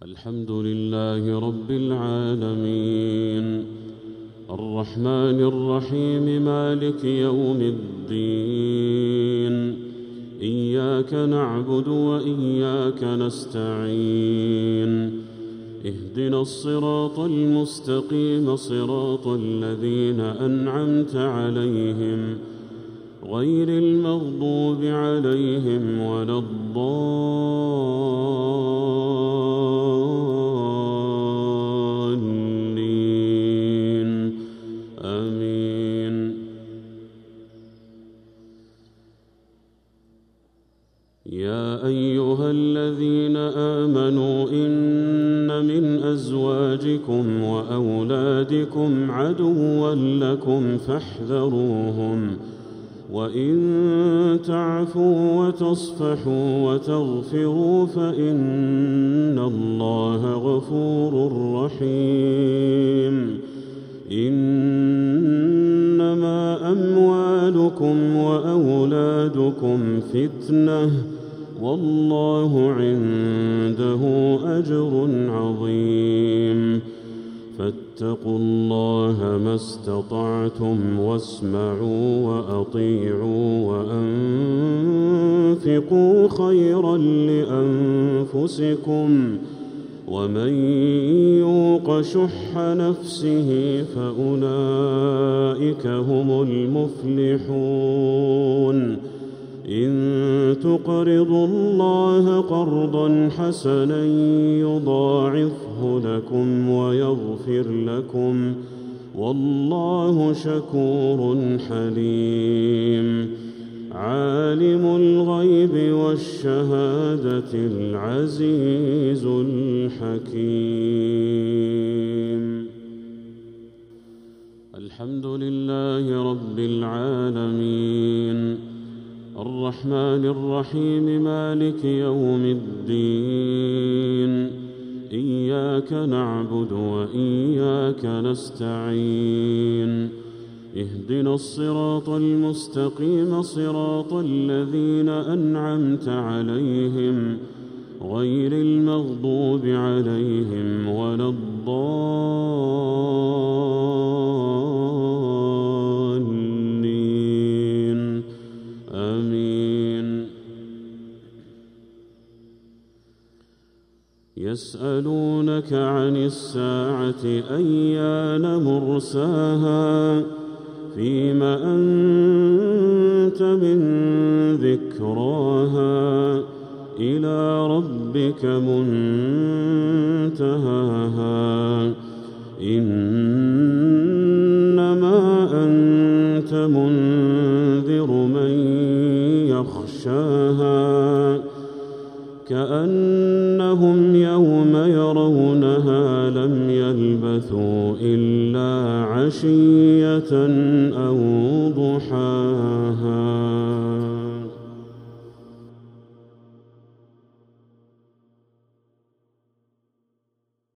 الحمد لله رب العالمين الرحمن الرحيم مالك يوم الدين إياك نعبد وإياك نستعين اهدنا الصراط المستقيم صراط الذين أنعمت عليهم غير المغضوب عليهم ولا الضالين آمين. يا أيها الذين آمنوا إن من أزواجكم وأولادكم عدوا لكم فاحذروهم وإن تعفوا وتصفحوا وتغفروا فإن الله غفور رحيم. إنما أموالكم وأولادكم فتنة والله عنده أجر عظيم. فاتقوا الله ما استطعتم واسمعوا وأطيعوا وأنفقوا خيرا لأنفسكم ومن يوق شح نفسه فأولئك هم المفلحون. إن تقرضوا الله قرضا حسنا يضاعفه لكم ويغفر لكم والله شكور حليم. عالم الغيب والشهادة العزيز الحكيم. الحمد لله رب العالمين الرحمن الرحيم مالك يوم الدين إياك نعبد وإياك نستعين اهدنا الصراط المستقيم صراط الذين أنعمت عليهم غير المغضوب عليهم ولا الضالين آمين. يسألونك عن الساعة أيان مرساها فيما أنت من ذكراها إلى ربك منتهاها. إنما أنت منذر من يخشاها كأنهم يوم يرونها لم يلبثوا إلا عشية أو ضحاها.